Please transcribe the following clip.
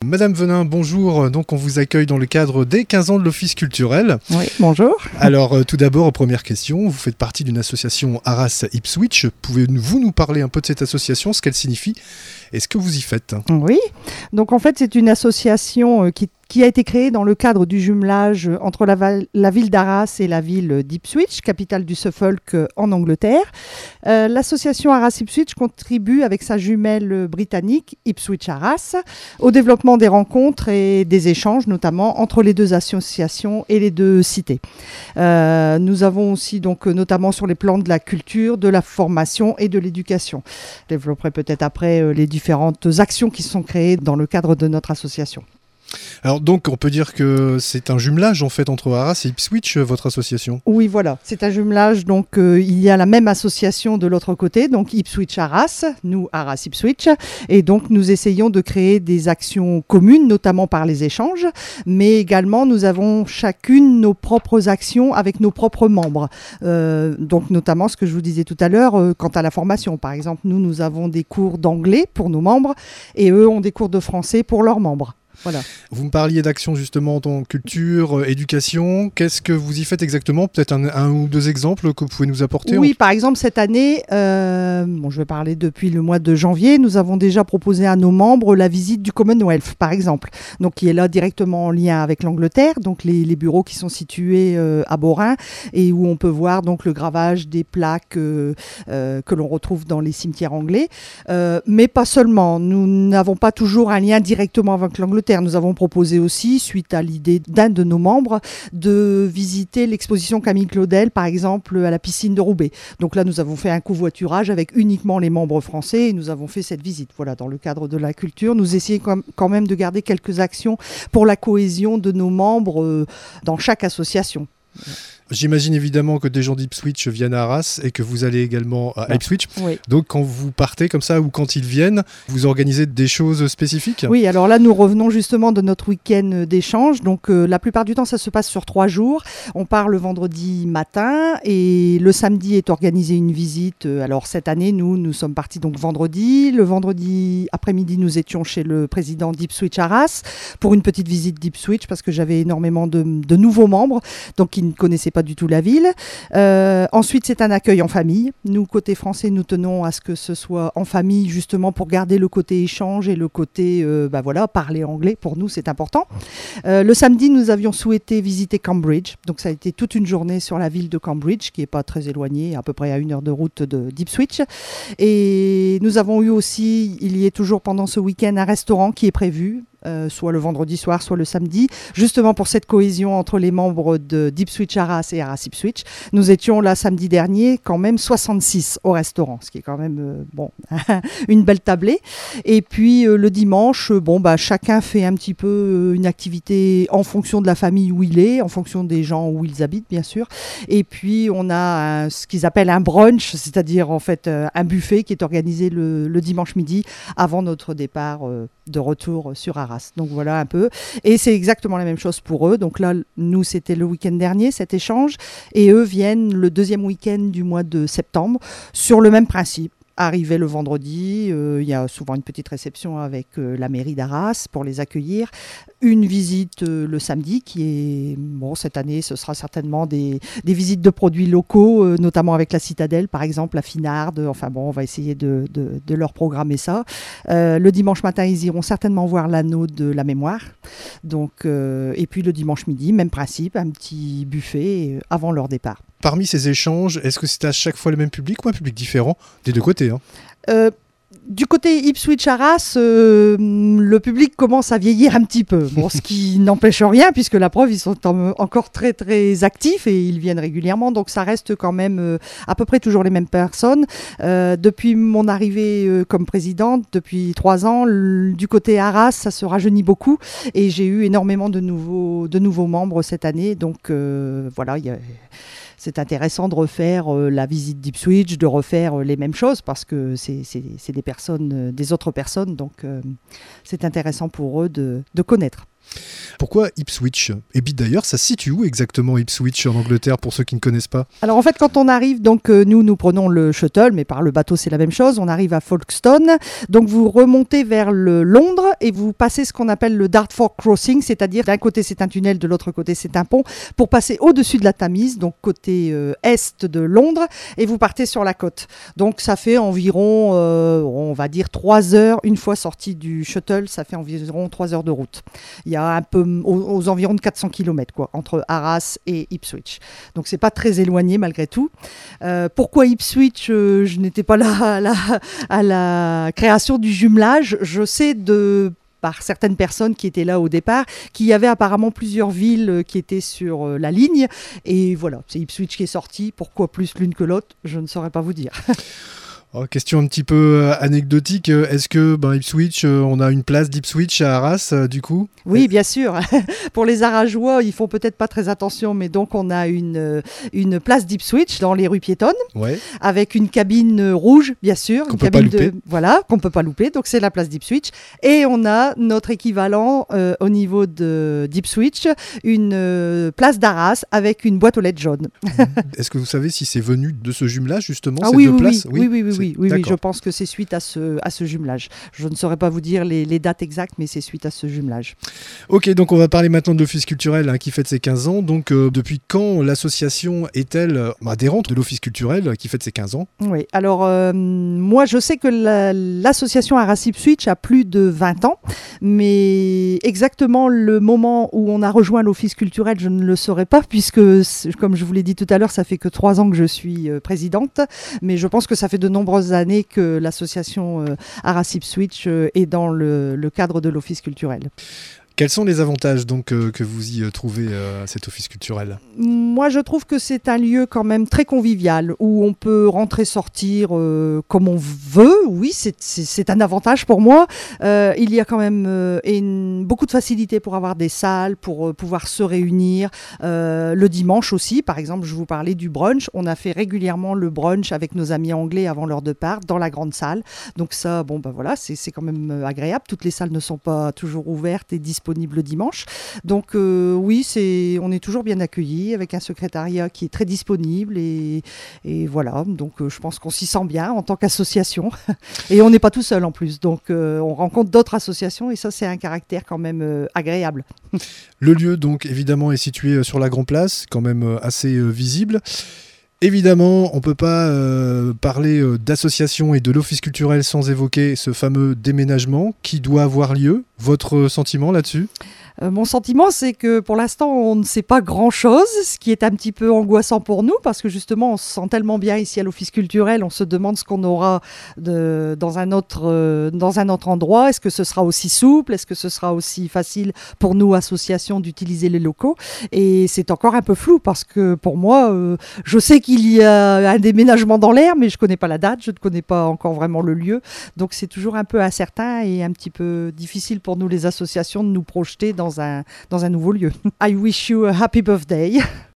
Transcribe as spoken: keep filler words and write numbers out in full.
Madame Venin, bonjour. Donc on vous accueille dans le cadre des quinze ans de l'Office culturel. Oui, bonjour. Alors euh, tout d'abord, première question, vous faites partie d'une association Arras Ipswich. Pouvez-vous nous parler un peu de cette association, ce qu'elle signifie et ce que vous y faites? Oui, donc en fait c'est une association euh, qui qui a été créée dans le cadre du jumelage entre la, val- la ville d'Arras et la ville d'Ipswich, capitale du Suffolk euh, en Angleterre. Euh, l'association Arras Ipswich contribue avec sa jumelle britannique Ipswich Arras au développement des rencontres et des échanges, notamment entre les deux associations et les deux cités. Euh, nous avons aussi donc notamment sur les plans de la culture, de la formation et de l'éducation. Je développerai peut-être après euh, les différentes actions qui sont créées dans le cadre de notre association. Alors donc on peut dire que c'est un jumelage en fait entre Arras et Ipswich, votre association? Oui, voilà, c'est un jumelage, donc euh, il y a la même association de l'autre côté, donc Ipswich Arras, nous Arras Ipswich, et donc nous essayons de créer des actions communes, notamment par les échanges, mais également nous avons chacune nos propres actions avec nos propres membres, euh, donc notamment ce que je vous disais tout à l'heure, euh, quant à la formation, par exemple, nous, nous avons des cours d'anglais pour nos membres, et eux ont des cours de français pour leurs membres. Voilà. Vous me parliez d'actions justement en culture, euh, éducation. Qu'est-ce que vous y faites exactement? Peut-être un, un ou deux exemples que vous pouvez nous apporter? Oui, par exemple, cette année, euh, bon, je vais parler depuis le mois de janvier, nous avons déjà proposé à nos membres la visite du Commonwealth, par exemple, donc qui est là directement en lien avec l'Angleterre, donc les, les bureaux qui sont situés euh, à Borin et où on peut voir donc le gravage des plaques euh, euh, que l'on retrouve dans les cimetières anglais. Euh, mais pas seulement, nous n'avons pas toujours un lien directement avec l'Angleterre. Nous avons proposé aussi, suite à l'idée d'un de nos membres, de visiter l'exposition Camille Claudel, par exemple, à la piscine de Roubaix. Donc là, nous avons fait un covoiturage avec uniquement les membres français et nous avons fait cette visite. Voilà, dans le cadre de la culture, nous essayons quand même de garder quelques actions pour la cohésion de nos membres euh, dans chaque association. J'imagine évidemment que des gens d'Ipswich viennent à Arras et que vous allez également à Ipswich. Oui. Donc quand vous partez comme ça ou quand ils viennent, vous organisez des choses spécifiques? Oui, alors là nous revenons justement de notre week-end d'échange. Donc euh, la plupart du temps ça se passe sur trois jours. On part le vendredi matin et le samedi est organisée une visite. Alors cette année nous, nous sommes partis donc vendredi. Le vendredi après-midi nous étions chez le président d'Ipswich Arras pour une petite visite d'Ipswich parce que j'avais énormément de, de nouveaux membres donc qui ne connaissaient pas du tout la ville. Euh, ensuite, c'est un accueil en famille. Nous, côté français, nous tenons à ce que ce soit en famille, justement pour garder le côté échange et le côté, euh, bah voilà, parler anglais. Pour nous, c'est important. Euh, le samedi, nous avions souhaité visiter Cambridge. Donc, ça a été toute une journée sur la ville de Cambridge, qui n'est pas très éloignée, à peu près à une heure de route de, d'Ipswich. Et nous avons eu aussi, il y est toujours pendant ce week-end, un restaurant qui est prévu. Euh, soit le vendredi soir, soit le samedi, justement pour cette cohésion entre les membres de, d'Ipswich Arras et Arras Ipswich. Nous étions là samedi dernier quand même soixante-six au restaurant, ce qui est quand même euh, bon, une belle tablée. Et puis euh, le dimanche, euh, bon, bah, chacun fait un petit peu euh, une activité en fonction de la famille où il est, en fonction des gens où ils habitent bien sûr. Et puis on a un, ce qu'ils appellent un brunch, c'est-à-dire en fait euh, un buffet qui est organisé le, le dimanche midi avant notre départ euh, de retour sur Arras. Donc voilà un peu. Et c'est exactement la même chose pour eux. Donc là, nous, c'était le week-end dernier, cet échange. Et eux viennent le deuxième week-end du mois de septembre sur le même principe. Arrivé le vendredi, euh, il y a souvent une petite réception avec euh, la mairie d'Arras pour les accueillir. Une visite euh, le samedi qui est, bon, cette année, ce sera certainement des, des visites de produits locaux, euh, notamment avec la Citadelle, par exemple, la Finarde. Enfin bon, on va essayer de, de, de leur programmer ça. Euh, le dimanche matin, ils iront certainement voir l'anneau de la mémoire. Donc, euh, et puis le dimanche midi, même principe, un petit buffet euh, avant leur départ. Parmi ces échanges, est-ce que c'est à chaque fois le même public ou un public différent des deux côtés, hein? euh, Du côté Ipswich Arras, euh, le public commence à vieillir un petit peu. Bon, ce qui n'empêche rien, puisque la preuve, ils sont en, encore très très actifs et ils viennent régulièrement. Donc ça reste quand même euh, à peu près toujours les mêmes personnes. Euh, depuis mon arrivée euh, comme présidente, depuis trois ans, l- du côté Arras, ça se rajeunit beaucoup. Et j'ai eu énormément de nouveaux, de nouveaux membres cette année. Donc euh, voilà, il y a... C'est intéressant de refaire euh, la visite d'Ipswich, de refaire euh, les mêmes choses parce que c'est, c'est, c'est des personnes, euh, des autres personnes, donc euh, c'est intéressant pour eux de, de connaître. Pourquoi Ipswich? Et puis d'ailleurs, ça se situe où exactement Ipswich en Angleterre pour ceux qui ne connaissent pas? Alors en fait, quand on arrive, donc euh, nous, nous prenons le shuttle, mais par le bateau, c'est la même chose. On arrive à Folkestone. Donc vous remontez vers le Londres et vous passez ce qu'on appelle le Dartford Crossing, c'est-à-dire d'un côté c'est un tunnel, de l'autre côté c'est un pont, pour passer au-dessus de la Tamise, donc côté euh, est de Londres, et vous partez sur la côte. Donc ça fait environ, euh, on va dire trois heures, une fois sorti du shuttle, ça fait environ trois heures de route. Il y a un peu aux, aux environs de quatre cents kilomètres quoi, entre Arras et Ipswich. Donc c'est pas très éloigné malgré tout. Euh, pourquoi Ipswich? euh, Je n'étais pas là à la, à la création du jumelage. Je sais de par certaines personnes qui étaient là au départ, qu'il y avait apparemment plusieurs villes qui étaient sur euh, la ligne. Et voilà, c'est Ipswich qui est sorti. Pourquoi plus l'une que l'autre? Je ne saurais pas vous dire. Oh, question un petit peu euh, anecdotique, est-ce que ben, Ipswich, euh, on a une place d'Ipswich à Arras euh, du coup? Oui, bien sûr. Pour les Arageois, ils font peut-être pas très attention, mais donc on a une, euh, une place d'Ipswich dans les rues piétonnes, ouais. avec une cabine rouge, bien sûr. Qu'on une peut cabine pas louper. De, voilà, qu'on peut pas louper. Donc c'est la place d'Ipswich. Et on a notre équivalent euh, au niveau de, d'Ipswich, une euh, place d'Arras avec une boîte aux lettres jaune. Est-ce que vous savez si c'est venu de ce jumelage justement, ah, ces oui, deux oui, places? Oui, oui, oui, oui, oui, oui, oui, je pense que c'est suite à ce, à ce jumelage. Je ne saurais pas vous dire les, les dates exactes, mais c'est suite à ce jumelage. Ok, donc on va parler maintenant de l'Office culturel hein, qui fête ses quinze ans. Donc euh, depuis quand l'association est-elle euh, adhérente de l'Office culturel qui fête ses quinze ans? Oui, alors euh, moi je sais que la, l'association Arras Ipswich a plus de vingt ans, mais exactement le moment où on a rejoint l'Office culturel, je ne le saurais pas, puisque comme je vous l'ai dit tout à l'heure, ça fait que trois ans que je suis euh, présidente, mais je pense que ça fait de nombreuses années que l'association euh, Arras Ipswich euh, est dans le, le cadre de l'Office culturel. Quels sont les avantages donc euh, que vous y euh, trouvez euh, à cet office culturel? Moi, je trouve que c'est un lieu quand même très convivial où on peut rentrer, sortir euh, comme on veut. Oui, c'est, c'est, c'est un avantage pour moi. Euh, il y a quand même euh, une, beaucoup de facilité pour avoir des salles, pour euh, pouvoir se réunir. Euh, le dimanche aussi, par exemple, je vous parlais du brunch. On a fait régulièrement le brunch avec nos amis anglais avant leur départ dans la grande salle. Donc ça, bon ben voilà, c'est, c'est quand même agréable. Toutes les salles ne sont pas toujours ouvertes et disponibles disponible dimanche. Donc euh, oui, c'est, on est toujours bien accueillis avec un secrétariat qui est très disponible et, et voilà. Donc euh, je pense qu'on s'y sent bien en tant qu'association et on n'est pas tout seul en plus. Donc euh, on rencontre d'autres associations et ça c'est un caractère quand même euh, agréable. Le lieu donc évidemment est situé sur la Grand Place, quand même assez euh, visible. Évidemment, on ne peut pas euh, parler euh, d'association et de l'office culturel sans évoquer ce fameux déménagement qui doit avoir lieu. Votre sentiment là-dessus ? Euh, mon sentiment, c'est que pour l'instant, on ne sait pas grand-chose, ce qui est un petit peu angoissant pour nous, parce que justement, on se sent tellement bien ici à l'Office culturel, on se demande ce qu'on aura de, dans, un autre, euh, dans un autre endroit. Est-ce que ce sera aussi souple? Est-ce que ce sera aussi facile pour nous, associations, d'utiliser les locaux? Et c'est encore un peu flou, parce que pour moi, euh, je sais qu'il y a un déménagement dans l'air, mais je ne connais pas la date, je ne connais pas encore vraiment le lieu. Donc c'est toujours un peu incertain et un petit peu difficile pour nous, les associations, de nous projeter dans un, dans un nouveau lieu. I wish you a happy birthday.